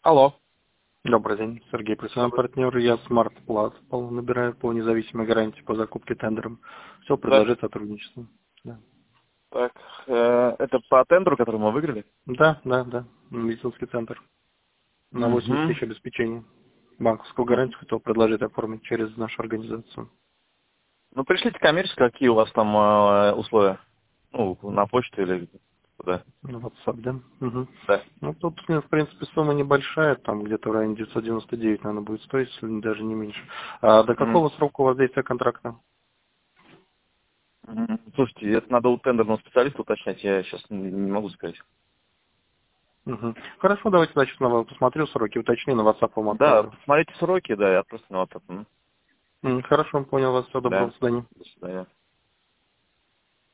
Алло. Добрый день, Сергей, профессиональный Добрый. партнер. Я Smart Plus набираю по независимой гарантии по закупке тендером. Все Да. предложить сотрудничество. Да, Так, это по тендеру, который мы выиграли? да. Медицинский центр. На 80 Угу. тысяч обеспечения. Банковскую гарантию хотел предложить оформить через нашу организацию. Ну, пришлите коммерческую, какие у вас там условия. Ну, на почту или куда. На WhatsApp, да? Угу. Да. Ну, тут, в принципе, сумма небольшая, там где-то в районе 999, наверное, будет стоить, если даже не меньше. А до Мгм. какого срока у вас действие контракта? Мгм. Слушайте, это надо у тендерного специалиста уточнять, я сейчас не могу сказать. Угу. Хорошо, давайте, значит, посмотрю сроки, уточню, на WhatsApp вам Да, отправлю. посмотрите сроки, да, я просто на WhatsApp. Хорошо, понял вас. Всего доброго, Да, до свидания. до свидания.